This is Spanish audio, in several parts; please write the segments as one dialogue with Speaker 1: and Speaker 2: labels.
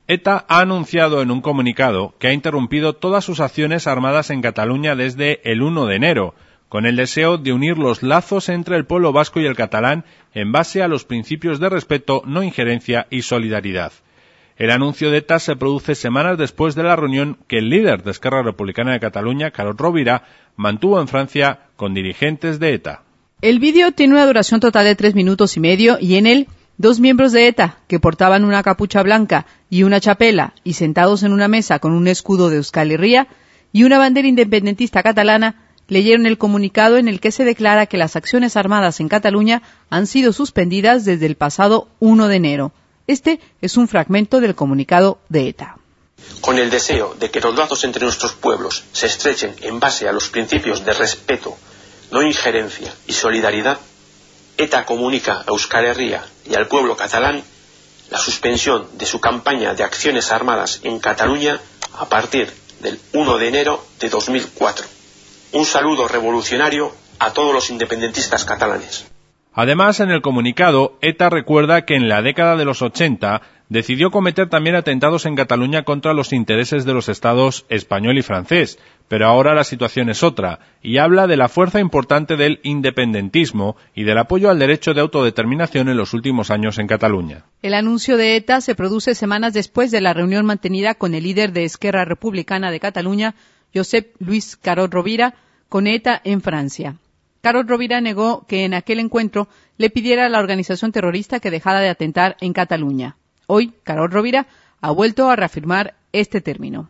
Speaker 1: ETA ha anunciado en un comunicado que ha interrumpido todas sus acciones armadas en Cataluña desde el 1 de enero, con el deseo de unir los lazos entre el pueblo vasco y el catalán en base a los principios de respeto, no injerencia y solidaridad. El anuncio de ETA se produce semanas después de la reunión que el líder de Esquerra Republicana de Cataluña, Carod Rovira, mantuvo en Francia con dirigentes de ETA.
Speaker 2: El vídeo tiene una duración total de 3 minutos y medio y en él 2 miembros de ETA, que portaban una capucha blanca y una chapela y sentados en una mesa con un escudo de Euskal Herria y una bandera independentista catalana, leyeron el comunicado en el que se declara que las acciones armadas en Cataluña han sido suspendidas desde el pasado 1 de enero. Este es un fragmento del comunicado de ETA.
Speaker 3: Con el deseo de que los lazos entre nuestros pueblos se estrechen en base a los principios de respeto, no injerencia y solidaridad, ETA comunica a Euskal Herria y al pueblo catalán la suspensión de su campaña de acciones armadas en Cataluña a partir del 1 de enero de 2004. Un saludo revolucionario a todos los independentistas catalanes.
Speaker 1: Además, en el comunicado, ETA recuerda que en la década de los 80 decidió cometer también atentados en Cataluña contra los intereses de los estados español y francés, pero ahora la situación es otra, y habla de la fuerza importante del independentismo y del apoyo al derecho de autodeterminación en los últimos años en Cataluña.
Speaker 2: El anuncio de ETA se produce semanas después de la reunión mantenida con el líder de Esquerra Republicana de Cataluña, Josep Lluís Carod Rovira, con ETA en Francia. Carod Rovira negó que en aquel encuentro le pidiera a la organización terrorista que dejara de atentar en Cataluña. Hoy, Carod Rovira ha vuelto a reafirmar este término.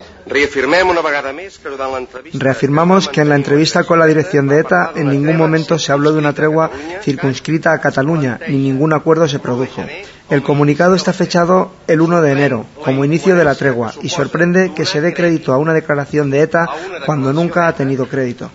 Speaker 4: Reafirmamos que en la entrevista con la dirección de ETA en ningún momento se habló de una tregua circunscrita a Cataluña, ni ningún acuerdo se produjo. El comunicado está fechado el 1 de enero, como inicio de la tregua, y sorprende que se dé crédito a una declaración de ETA cuando nunca ha tenido crédito.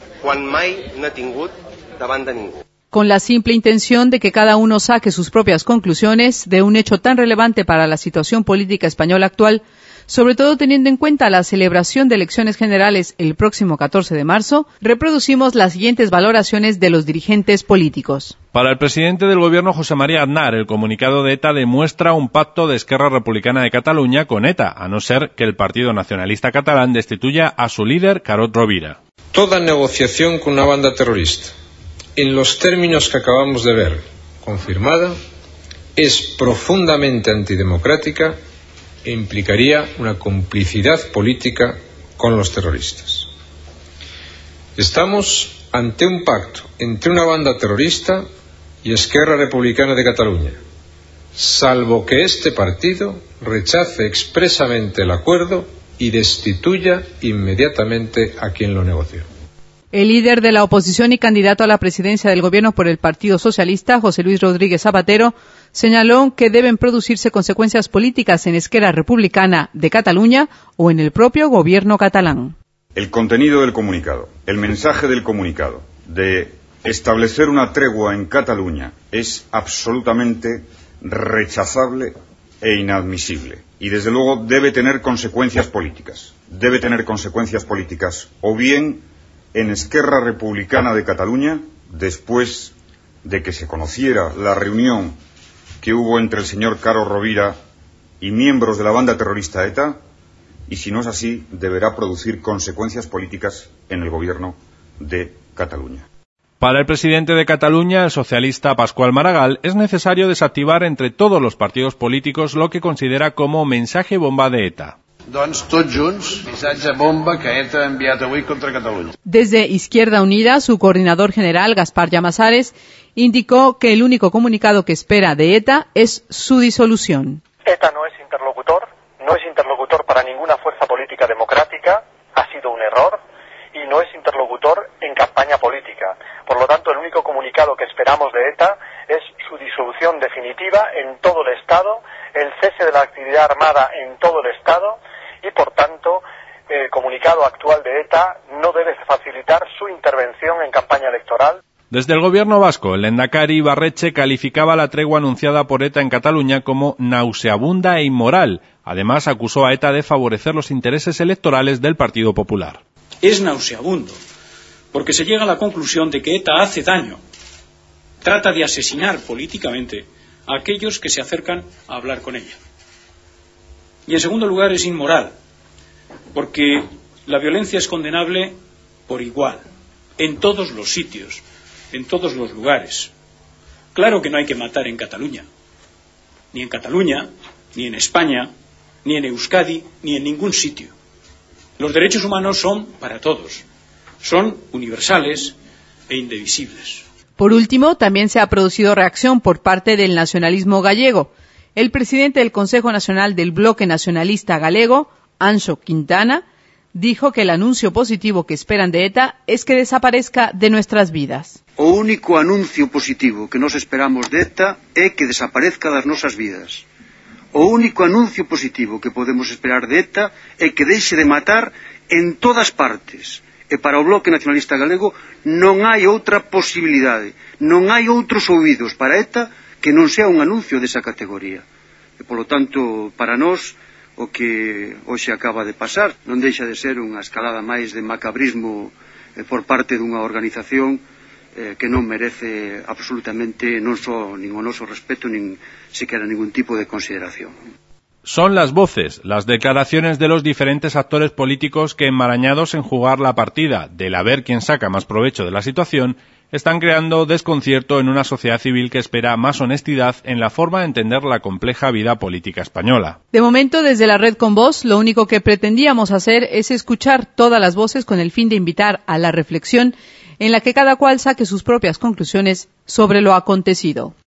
Speaker 2: Con la simple intención de que cada uno saque sus propias conclusiones de un hecho tan relevante para la situación política española actual, sobre todo teniendo en cuenta la celebración de elecciones generales el próximo 14 de marzo, reproducimos las siguientes valoraciones de los dirigentes políticos.
Speaker 1: Para el presidente del Gobierno, José María Aznar, el comunicado de ETA demuestra un pacto de Esquerra Republicana de Cataluña con ETA, a no ser que el Partido Nacionalista Catalán destituya a su líder, Carod Rovira.
Speaker 5: Toda negociación con una banda terrorista, en los términos que acabamos de ver, confirmada, es profundamente antidemocrática e implicaría una complicidad política con los terroristas. Estamos ante un pacto entre una banda terrorista y Esquerra Republicana de Cataluña, salvo que este partido rechace expresamente el acuerdo y destituya inmediatamente a quien lo negoció.
Speaker 2: El líder de la oposición y candidato a la presidencia del gobierno por el Partido Socialista, José Luis Rodríguez Zapatero, señaló que deben producirse consecuencias políticas en Esquerra Republicana de Cataluña o en el propio gobierno catalán.
Speaker 6: El contenido del comunicado, el mensaje del comunicado de establecer una tregua en Cataluña es absolutamente rechazable e inadmisible. Y desde luego debe tener consecuencias políticas. Debe tener consecuencias políticas o bien en Esquerra Republicana de Cataluña, después de que se conociera la reunión que hubo entre el señor Carod Rovira y miembros de la banda terrorista ETA, y si no es así, deberá producir consecuencias políticas en el gobierno de Cataluña.
Speaker 1: Para el presidente de Cataluña, el socialista Pasqual Maragall, es necesario desactivar entre todos los partidos políticos lo que considera como mensaje bomba de ETA.
Speaker 2: Desde Izquierda Unida, su coordinador general, Gaspar Llamazares, indicó que el único comunicado que espera de ETA es su disolución.
Speaker 7: ETA no es interlocutor para ninguna fuerza política democrática, ha sido un error, y no es interlocutor en campaña política. Por lo tanto, el único comunicado que esperamos de ETA es su disolución definitiva en todo el Estado, el cese de la actividad armada en todo el Estado, y por tanto el comunicado actual de ETA no debe facilitar su intervención en campaña electoral.
Speaker 1: Desde el gobierno vasco, el lehendakari Ibarretxe calificaba la tregua anunciada por ETA en Cataluña como nauseabunda e inmoral. Además, acusó a ETA de favorecer los intereses electorales del Partido Popular.
Speaker 8: Es nauseabundo, porque se llega a la conclusión de que ETA hace daño. Trata de asesinar políticamente a aquellos que se acercan a hablar con ella. Y en segundo lugar es inmoral, porque la violencia es condenable por igual, en todos los sitios, en todos los lugares. Claro que no hay que matar en Cataluña, ni en España, ni en Euskadi, ni en ningún sitio. Los derechos humanos son para todos, son universales e indivisibles.
Speaker 2: Por último, también se ha producido reacción por parte del nacionalismo gallego. El presidente del Consejo Nacional del Bloque Nacionalista Galego, Anxo Quintana, dijo que el anuncio positivo que esperan de ETA es que desaparezca de nuestras vidas.
Speaker 9: O único anuncio positivo que nos esperamos de ETA é que desaparezca das nosas vidas. O único anuncio positivo que podemos esperar de ETA é que deixe de matar en todas partes. E para o Bloque Nacionalista Galego non hai outra posibilidade, non hai outros ouvidos para ETA que non sea un anuncio desa categoría. E, polo tanto, para nós, o que hoxe acaba de pasar non deixa de ser unha escalada máis de macabrismo por parte dunha organización que non merece absolutamente non só nin o noso respeto nin sequera ningún tipo de consideración.
Speaker 1: Son las voces, las declaraciones de los diferentes actores políticos que, enmarañados en jugar la partida del a ver quién saca más provecho de la situación, están creando desconcierto en una sociedad civil que espera más honestidad en la forma de entender la compleja vida política española.
Speaker 2: De momento, desde la Red con Voz, lo único que pretendíamos hacer es escuchar todas las voces con el fin de invitar a la reflexión en la que cada cual saque sus propias conclusiones sobre lo acontecido.